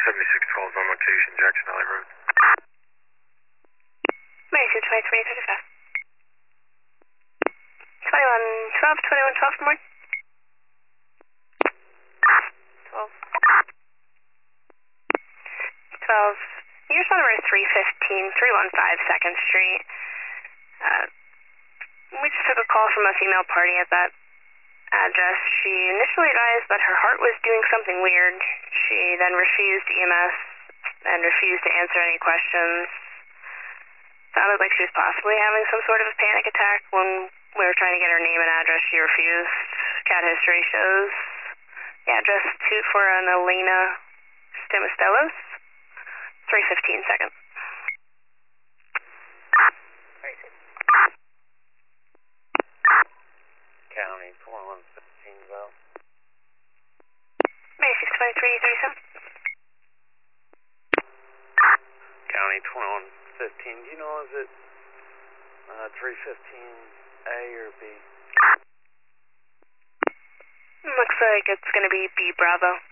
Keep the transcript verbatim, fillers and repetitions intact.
seventy-six twelve on location, Jackson Valley Road. Mary two twenty-three thirty-five. twenty-one twelve, twenty-one twelve for morning. twelve. twelve. Your phone number is three fifteen, three fifteen second Street. Uh, we just took a call from a female party at that address. She initially advised that her heart was doing something weird. She then refused E M S and refused to answer any questions. Sounded like she was possibly having some sort of a panic attack. When we were trying to get her name and address, she refused. Cat history shows the address to for an Elena Stemistelos. three fifteen seconds. County twenty-one fifteen, though. May six twenty-three thirty-seven. County twenty-one fifteen. Do you know, is it uh, three fifteen A or B? Looks like it's going to be B Bravo.